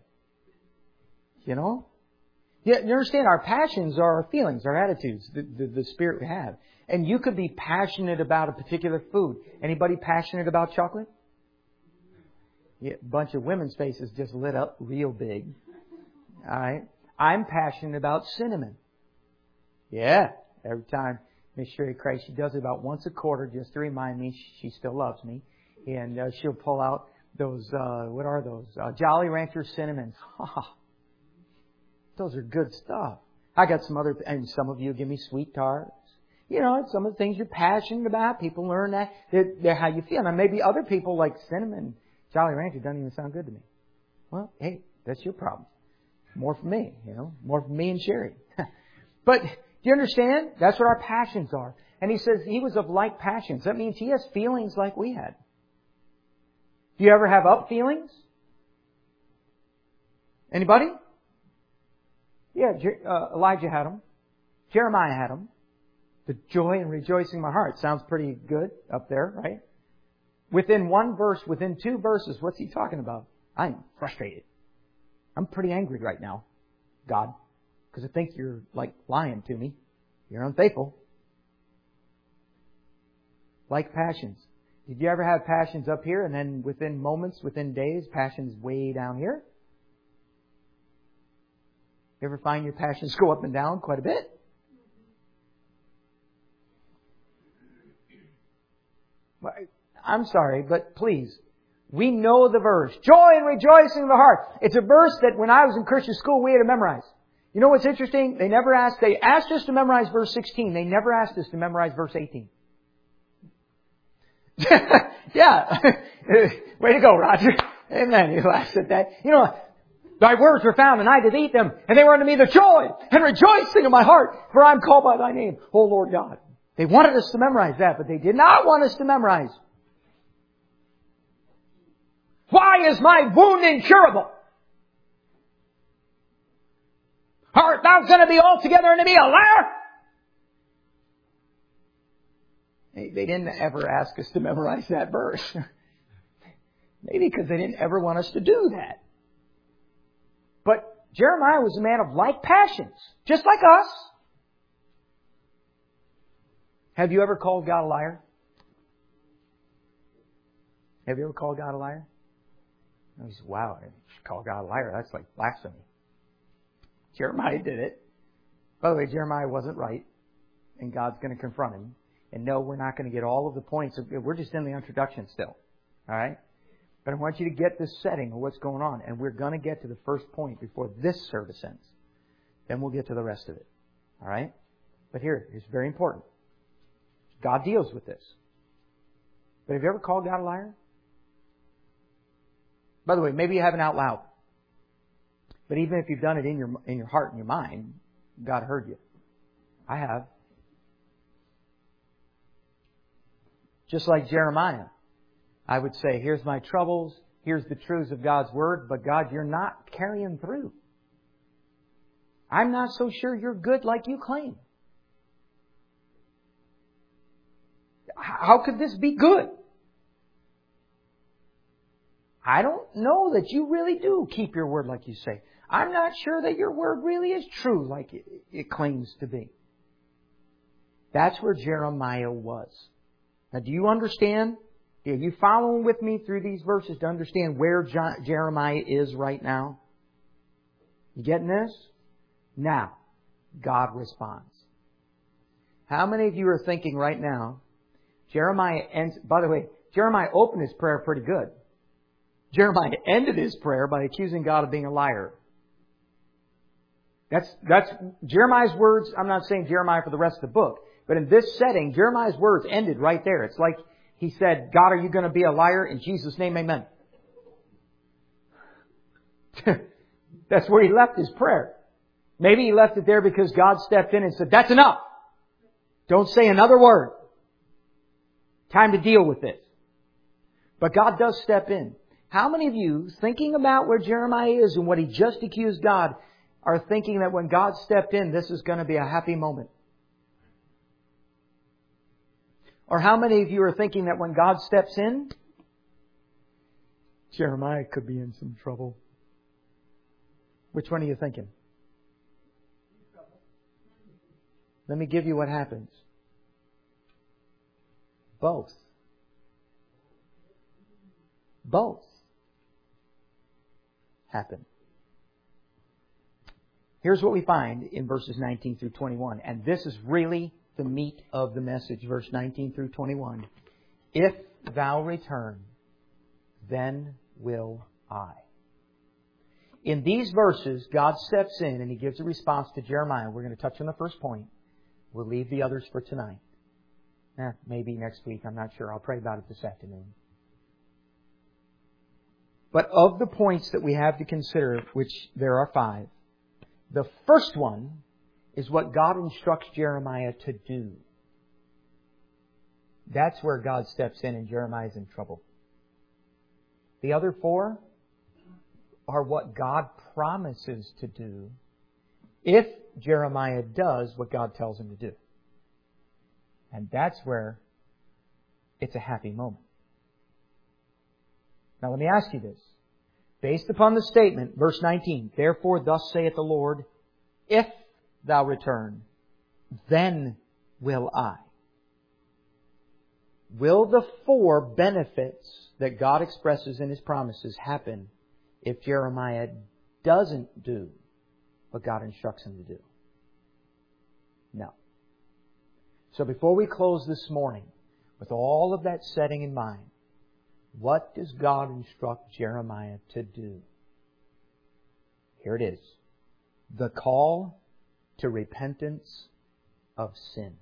You know? Yeah, you understand, our passions are our feelings, our attitudes, the, the, the spirit we have. And you could be passionate about a particular food. Anybody passionate about chocolate? Yeah, a bunch of women's faces just lit up real big. All right. I'm passionate about cinnamon. Yeah. Every time Miss Sherry Christ, she does it about once a quarter just to remind me she still loves me. And uh, she'll pull out those, uh, what are those? Uh, Jolly Rancher cinnamons. Those are good stuff. I got some other, and some of you give me sweet tarts. You know, some of the things you're passionate about. People learn that. They're, they're how you feel. Now, maybe other people like cinnamon. Jolly Rancher doesn't even sound good to me. Well, hey, that's your problem. More for me, you know. More for me and Sherry. But, do you understand? That's what our passions are. And he says he was of like passions. That means he has feelings like we had. Do you ever have up feelings? Anybody? Yeah, uh, Elijah had them. Jeremiah had them. The joy and rejoicing in my heart. Sounds pretty good up there, right? Within one verse, within two verses, what's he talking about? I'm frustrated. I'm pretty angry right now, God, because I think you're like lying to me. You're unfaithful. Like passions. Did you ever have passions up here and then within moments, within days, passions way down here? You ever find your passions go up and down quite a bit? Well, I'm sorry, but please, we know the verse. Joy and rejoicing in the heart. It's a verse that when I was in Christian school, we had to memorize. You know what's interesting? They never asked, they asked us to memorize verse sixteen. They never asked us to memorize verse eighteen. Yeah. Way to go, Roger. Amen. He laughs at that. You know, thy words were found and I did eat them, and they were unto me the joy and rejoicing of my heart, for I am called by thy name, O Lord God. They wanted us to memorize that, but they did not want us to memorize. Why is my wound incurable? Art thou going to be altogether unto me a liar? They didn't ever ask us to memorize that verse. Maybe because they didn't ever want us to do that. But Jeremiah was a man of like passions, just like us. Have you ever called God a liar? Have you ever called God a liar? And he said, wow, I should call God a liar. That's like blasphemy. Jeremiah did it. By the way, Jeremiah wasn't right. And God's going to confront him. And no, we're not going to get all of the points. We're just in the introduction still. All right? But I want you to get this setting of what's going on. And we're going to get to the first point before this service ends. Then we'll get to the rest of it. All right? But here, it's very important. God deals with this. But have you ever called God a liar? By the way, maybe you haven't out loud. But even if you've done it in your in your heart and your mind, God heard you. I have. Just like Jeremiah, I would say, here's my troubles, here's the truths of God's Word, but God, you're not carrying through. I'm not so sure you're good like you claim. How could this be good? I don't know that you really do keep your word like you say. I'm not sure that your word really is true like it, it claims to be. That's where Jeremiah was. Now, do you understand Are you following with me through these verses to understand where Jeremiah is right now? You getting this? Now, God responds. How many of you are thinking right now, Jeremiah ends, by the way, Jeremiah opened his prayer pretty good. Jeremiah ended his prayer by accusing God of being a liar. That's, that's Jeremiah's words. I'm not saying Jeremiah for the rest of the book, but in this setting, Jeremiah's words ended right there. It's like he said, God, are you going to be a liar? In Jesus' name, amen. That's where he left his prayer. Maybe he left it there because God stepped in and said, that's enough. Don't say another word. Time to deal with this. But God does step in. How many of you, thinking about where Jeremiah is and what he just accused God, are thinking that when God stepped in, this is going to be a happy moment? Or how many of you are thinking that when God steps in, Jeremiah could be in some trouble? Which one are you thinking? Let me give you what happens. Both. Both happen. Here's what we find in verses nineteen through twenty-one. And this is really the meat of the message, verse nineteen through twenty-one. If thou return, then will I. In these verses, God steps in and He gives a response to Jeremiah. We're going to touch on the first point. We'll leave the others for tonight. Eh, maybe next week. I'm not sure. I'll pray about it this afternoon. But of the points that we have to consider, which there are five, the first one is what God instructs Jeremiah to do. That's where God steps in and Jeremiah's in trouble. The other four are what God promises to do if Jeremiah does what God tells him to do. And that's where it's a happy moment. Now let me ask you this. Based upon the statement, verse nineteen, therefore thus saith the Lord, if thou return, then will I. Will the four benefits that God expresses in His promises happen if Jeremiah doesn't do what God instructs him to do? No. So before we close this morning, with all of that setting in mind, what does God instruct Jeremiah to do? Here it is. The call to repentance of sin.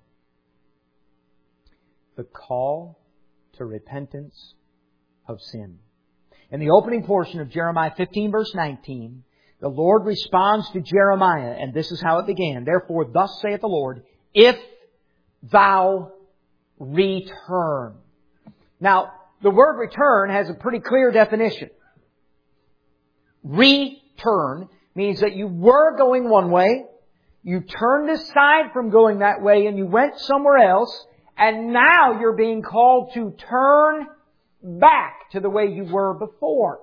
The call to repentance of sin. In the opening portion of Jeremiah fifteen, verse nineteen, the Lord responds to Jeremiah, and this is how it began. Therefore, thus saith the Lord, if thou return. Now, the word return has a pretty clear definition. Return means that you were going one way, you turned aside from going that way and you went somewhere else, and now you're being called to turn back to the way you were before.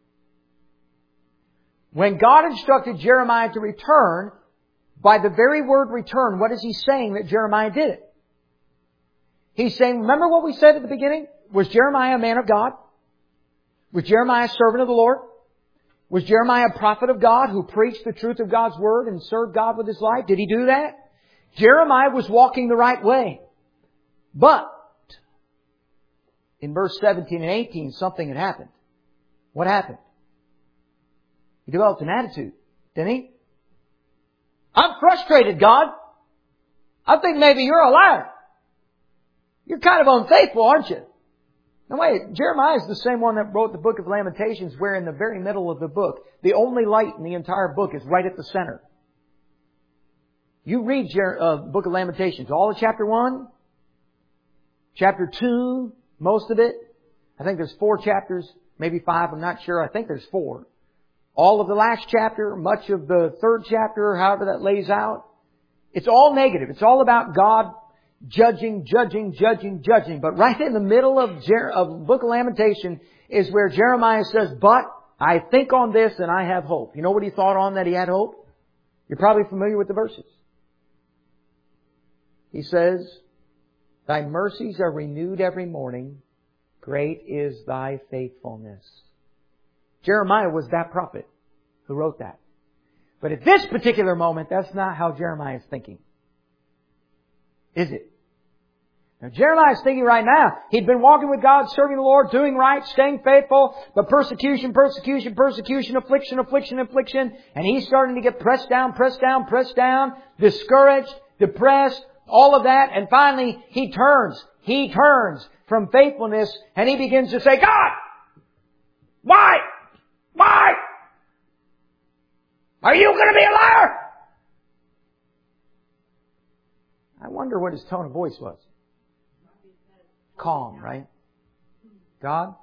When God instructed Jeremiah to return, by the very word return, what is He saying that Jeremiah did it? He's saying, remember what we said at the beginning? Was Jeremiah a man of God? Was Jeremiah a servant of the Lord? Was Jeremiah a prophet of God who preached the truth of God's Word and served God with his life? Did he do that? Jeremiah was walking the right way. But in verse seventeen and eighteen, something had happened. What happened? He developed an attitude, didn't he? I'm frustrated, God. I think maybe you're a liar. You're kind of unfaithful, aren't you? Now wait, Jeremiah is the same one that wrote the book of Lamentations, where in the very middle of the book, the only light in the entire book is right at the center. You read the uh, book of Lamentations, all of chapter one, chapter two, most of it. I think there's four chapters, maybe five, I'm not sure. I think there's four. All of the last chapter, much of the third chapter, however that lays out. It's all negative. It's all about God judging, judging, judging, judging. But right in the middle of, Jer- of the book of Lamentation is where Jeremiah says, but I think on this and I have hope. You know what he thought on that he had hope? You're probably familiar with the verses. He says, Thy mercies are renewed every morning. Great is Thy faithfulness. Jeremiah was that prophet who wrote that. But at this particular moment, that's not how Jeremiah is thinking. Is it? Now Jeremiah is thinking right now, he'd been walking with God, serving the Lord, doing right, staying faithful, but persecution, persecution, persecution, affliction, affliction, affliction, and he's starting to get pressed down, pressed down, pressed down, discouraged, depressed, all of that, and finally he turns, he turns from faithfulness and he begins to say, God! Why? Why? Are you going to be a liar? I wonder what his tone of voice was. Calm, right? God,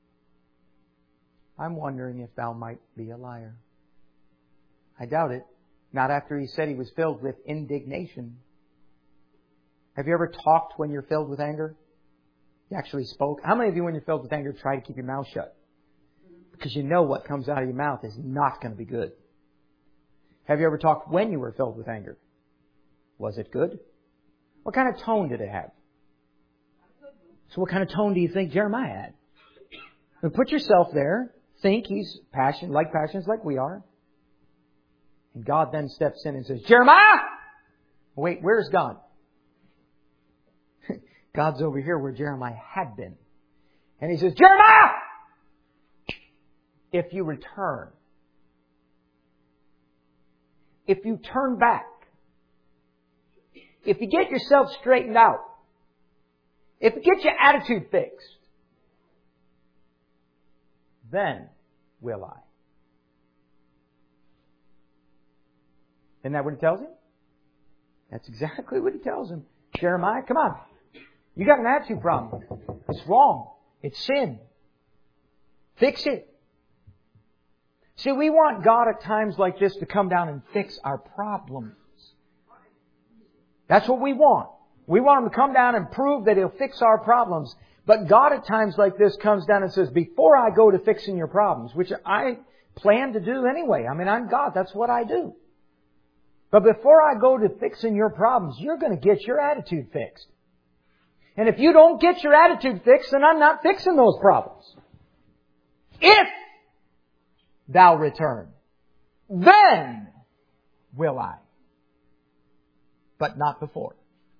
I'm wondering if Thou might be a liar. I doubt it. Not after he said he was filled with indignation. Have you ever talked when you're filled with anger? You actually spoke. How many of you, when you're filled with anger, try to keep your mouth shut? Because you know what comes out of your mouth is not going to be good. Have you ever talked when you were filled with anger? Was it good? What kind of tone did it have? So what kind of tone do you think Jeremiah had? Now put yourself there. Think he's passionate, like passions like we are. And God then steps in and says, Jeremiah! Wait, where's God? God's over here where Jeremiah had been. And He says, Jeremiah! If you return, if you turn back, if you get yourself straightened out, if you get your attitude fixed, then will I. Isn't that what He tells him? That's exactly what He tells him. Jeremiah, come on. You got an attitude problem. It's wrong. It's sin. Fix it. See, we want God at times like this to come down and fix our problems. That's what we want. We want Him to come down and prove that He'll fix our problems. But God at times like this comes down and says, before I go to fixing your problems, which I plan to do anyway. I mean, I'm God. That's what I do. But before I go to fixing your problems, you're going to get your attitude fixed. And if you don't get your attitude fixed, then I'm not fixing those problems. If Thou return, then will I. But not before.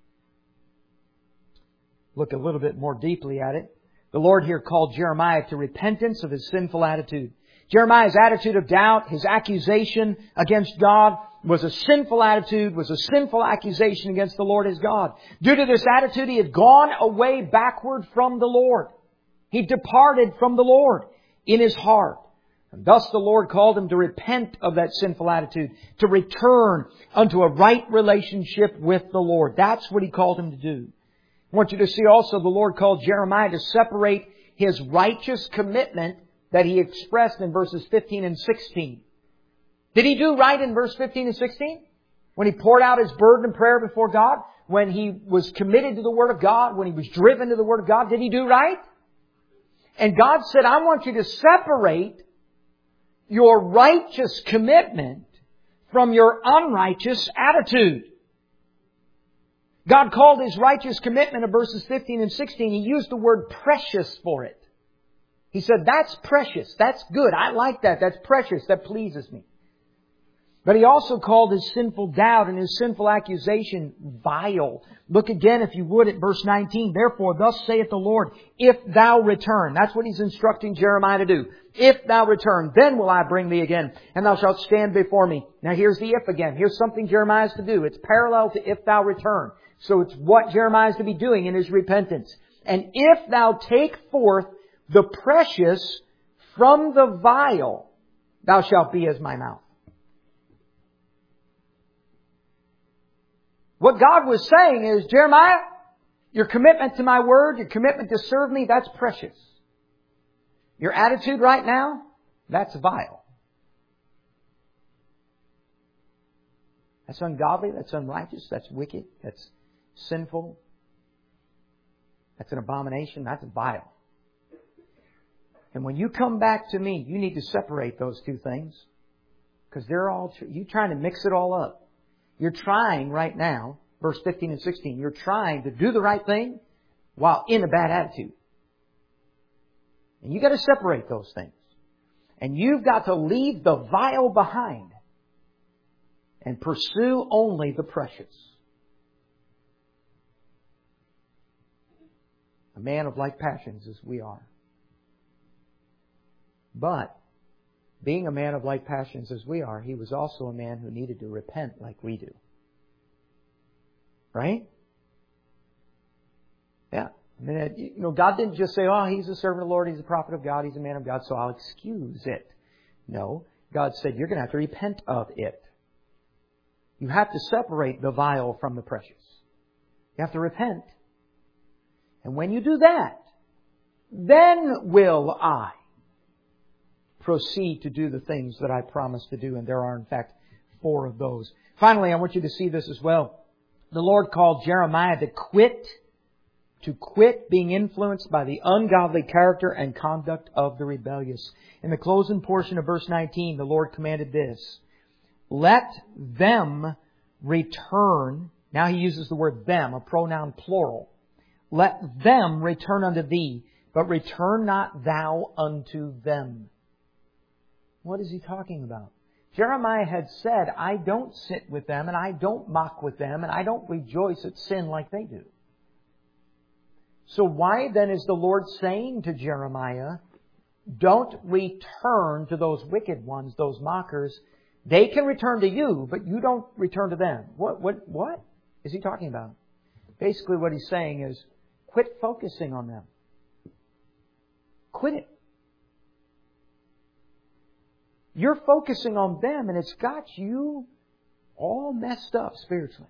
Look a little bit more deeply at it. The Lord here called Jeremiah to repentance of his sinful attitude. Jeremiah's attitude of doubt, his accusation against God, was a sinful attitude, was a sinful accusation against the Lord his God. Due to this attitude, he had gone away backward from the Lord. He departed from the Lord in his heart. And thus the Lord called him to repent of that sinful attitude, to return unto a right relationship with the Lord. That's what He called him to do. I want you to see also the Lord called Jeremiah to separate his righteous commitment that he expressed in verses fifteen and sixteen. Did he do right in verse fifteen and sixteen? When he poured out his burden and prayer before God? When he was committed to the Word of God? When he was driven to the Word of God? Did he do right? And God said, I want you to separate your righteous commitment from your unrighteous attitude. God called His righteous commitment in verses fifteen and sixteen. He used the word precious for it. He said, that's precious. That's good. I like that. That's precious. That pleases me. But He also called his sinful doubt and his sinful accusation vile. Look again, if you would, at verse nineteen. Therefore, thus saith the Lord, if thou return. That's what He's instructing Jeremiah to do. If thou return, then will I bring thee again, and thou shalt stand before me. Now here's the if again. Here's something Jeremiah is to do. It's parallel to if thou return. So it's what Jeremiah is to be doing in his repentance. And if thou take forth the precious from the vile, thou shalt be as my mouth. What God was saying is, Jeremiah, your commitment to my word, your commitment to serve me, that's precious. Your attitude right now, that's vile. That's ungodly, that's unrighteous, that's wicked, that's sinful, that's an abomination, that's vile. And when you come back to me, you need to separate those two things. Because they're all, you're trying to mix it all up. You're trying right now, verse fifteen and sixteen, you're trying to do the right thing while in a bad attitude. And you've got to separate those things. And you've got to leave the vile behind and pursue only the precious. A man of like passions as we are. But, being a man of like passions as we are, he was also a man who needed to repent like we do. Right? Yeah. I mean, you know, God didn't just say, oh, he's a servant of the Lord, he's a prophet of God, he's a man of God, so I'll excuse it. No. God said, you're going to have to repent of it. You have to separate the vile from the precious. You have to repent. And when you do that, then will I proceed to do the things that I promised to do. And there are, in fact, four of those. Finally, I want you to see this as well. The Lord called Jeremiah to quit, to quit being influenced by the ungodly character and conduct of the rebellious. In the closing portion of verse nineteen, the Lord commanded this. Let them return. Now he uses the word them, a pronoun plural. Let them return unto thee, but return not thou unto them. What is he talking about? Jeremiah had said, I don't sit with them, and I don't mock with them, and I don't rejoice at sin like they do. So why then is the Lord saying to Jeremiah, don't return to those wicked ones, those mockers. They can return to you, but you don't return to them. What, what, what is he talking about? Basically what he's saying is, quit focusing on them. Quit it. You're focusing on them and it's got you all messed up spiritually.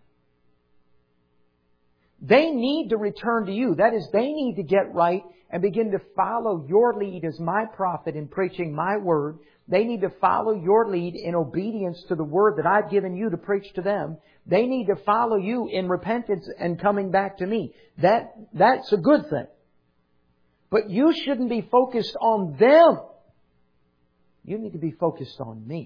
They need to return to you. That is, they need to get right and begin to follow your lead as my prophet in preaching my word. They need to follow your lead in obedience to the word that I've given you to preach to them. They need to follow you in repentance and coming back to me. That, that's a good thing. But you shouldn't be focused on them. You need to be focused on me.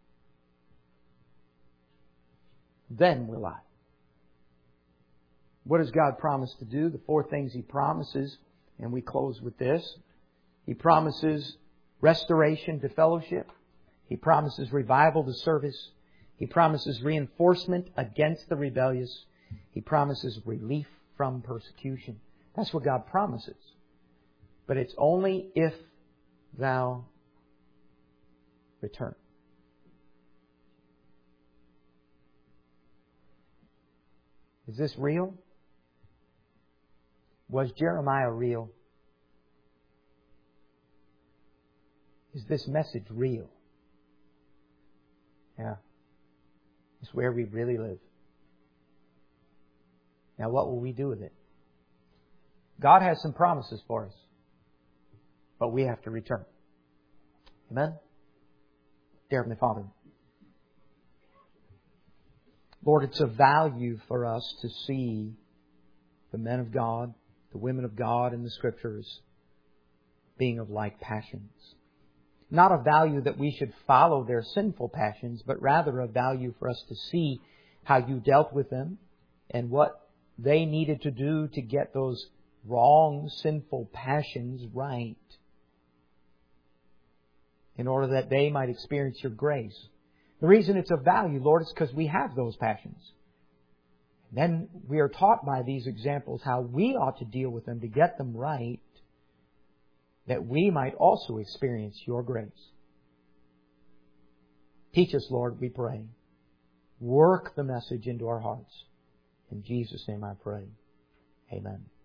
Then will I. What does God promise to do? The four things He promises, and we close with this. He promises restoration to fellowship. He promises revival to service. He promises reinforcement against the rebellious. He promises relief from persecution. That's what God promises. But it's only if thou return. Is this real? Was Jeremiah real? Is this message real? Yeah. It's where we really live. Now what will we do with it? God has some promises for us. But we have to return. Amen? Dear Heavenly Father, Lord, it's of value for us to see the men of God, the women of God in the Scriptures being of like passions. Not of value that we should follow their sinful passions, but rather of value for us to see how you dealt with them and what they needed to do to get those wrong, sinful passions right in order that they might experience your grace. The reason it's of value, Lord, is because we have those passions. And then we are taught by these examples how we ought to deal with them to get them right, that we might also experience your grace. Teach us, Lord, we pray. Work the message into our hearts. In Jesus' name I pray. Amen.